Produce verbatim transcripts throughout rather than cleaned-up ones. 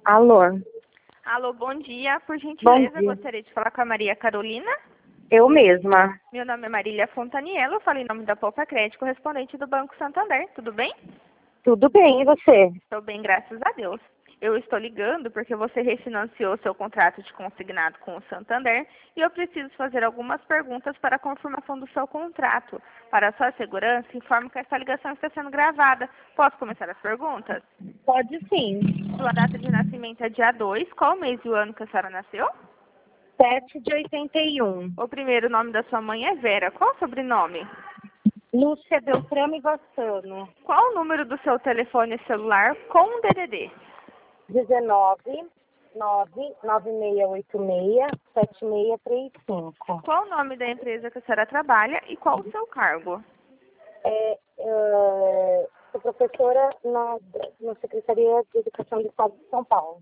Alô? Alô, bom dia. Por Bom gentileza, dia. gostaria de falar com a Maria Carolina. Eu mesma. Meu nome é Marília Fontaniello, eu falo em nome da Poupa Crédito, correspondente do Banco Santander. Tudo bem? Tudo bem, e você? Estou bem, graças a Deus. Eu estou ligando porque você refinanciou seu contrato de consignado com o Santander e eu preciso fazer algumas perguntas para a confirmação do seu contrato. Para a sua segurança, informo que essa ligação está sendo gravada. Posso começar as perguntas? Pode sim. Sua data de nascimento é dia dois. Qual o mês e o ano que a senhora nasceu? sete de oitenta e um. O primeiro nome da sua mãe é Vera. Qual o sobrenome? Lúcia Beltrame Bassano. Qual o número do seu telefone celular com D D D? dezenove, nove, nove seis oito seis, sete seis três cinco. Qual o nome da empresa que a senhora trabalha e qual o seu cargo? É, é, sou professora na, na Secretaria de Educação do Estado de São Paulo.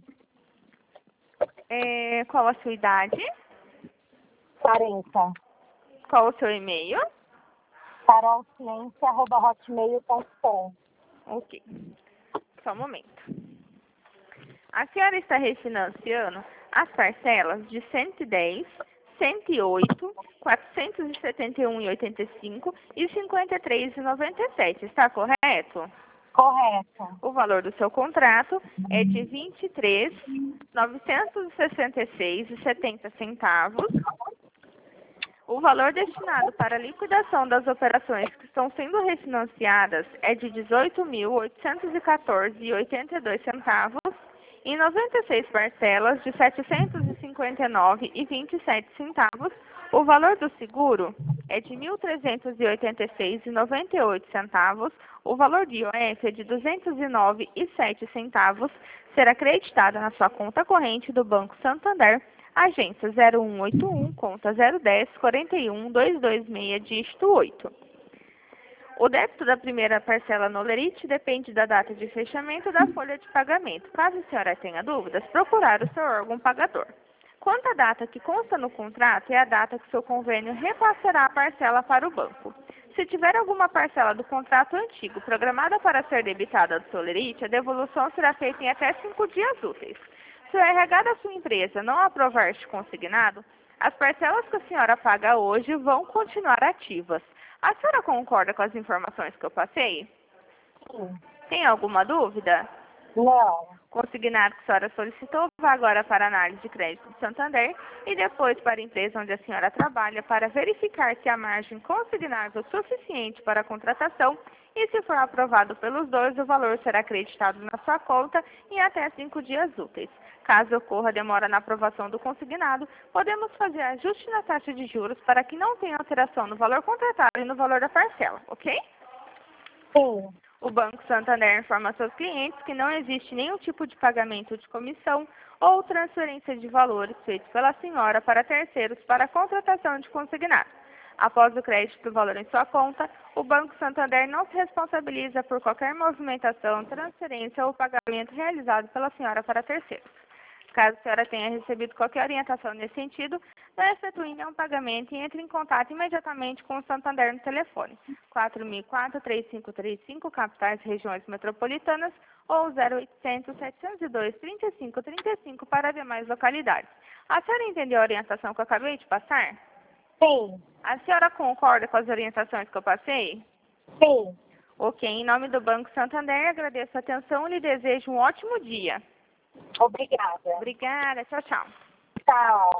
É, qual a sua idade? quarenta. Qual o seu e-mail? carolciência arroba hotmail ponto com. Ok. Só um momento. A senhora está refinanciando as parcelas de cento e dez, cento e oito, quatrocentos e setenta e um e oitenta e cinco e cinquenta e três e noventa e sete. Está correto? Correto. O valor do seu contrato é de vinte e três mil novecentos e sessenta e seis e setenta centavos. O valor destinado para a liquidação das operações que estão sendo refinanciadas é de dezoito mil oitocentos e quatorze e oitenta e dois centavos em noventa e seis parcelas de setecentos e cinquenta e nove e vinte e sete centavos. O valor do seguro é de mil trezentos e oitenta e seis e noventa e oito centavos. O valor de I O F é de duzentos e nove e sete centavos. Será acreditada na sua conta corrente do Banco Santander, agência zero um oito um, conta zero dez, quarenta e um, duzentos e vinte e seis, dígito oito. O débito da primeira parcela no Lerite depende da data de fechamento da folha de pagamento. Caso a senhora tenha dúvidas, procurar o seu órgão pagador. Quanto à data que consta no contrato, é a data que seu convênio repassará a parcela para o banco. Se tiver alguma parcela do contrato antigo programada para ser debitada do seu Lerite, a devolução será feita em até cinco dias úteis. Se o R H da sua empresa não aprovar este consignado, as parcelas que a senhora paga hoje vão continuar ativas. A senhora concorda com as informações que eu passei? Sim. Tem alguma dúvida? Não. Consignado que a senhora solicitou vai agora para a análise de crédito do Santander e depois para a empresa onde a senhora trabalha para verificar se a margem consignável é suficiente para a contratação e, se for aprovado pelos dois, o valor será acreditado na sua conta em até cinco dias úteis. Caso ocorra demora na aprovação do consignado, podemos fazer ajuste na taxa de juros para que não tenha alteração no valor contratado e no valor da parcela, ok? Sim. O Banco Santander informa a seus clientes que não existe nenhum tipo de pagamento de comissão ou transferência de valores feito pela senhora para terceiros para a contratação de consignado. Após o crédito do valor em sua conta, o Banco Santander não se responsabiliza por qualquer movimentação, transferência ou pagamento realizado pela senhora para terceiros. Caso a senhora tenha recebido qualquer orientação nesse sentido, não efetue nenhum pagamento e entre em contato imediatamente com o Santander no telefone quatro mil e quatro, três cinco três cinco, capitais e regiões metropolitanas, ou zero oitocentos, setecentos e dois, trinta e cinco trinta e cinco para demais localidades. A senhora entendeu a orientação que eu acabei de passar? Sim. A senhora concorda com as orientações que eu passei? Sim. Ok, em nome do Banco Santander, agradeço a atenção e lhe desejo um ótimo dia. Obrigada. Obrigada, tchau, tchau. Tchau.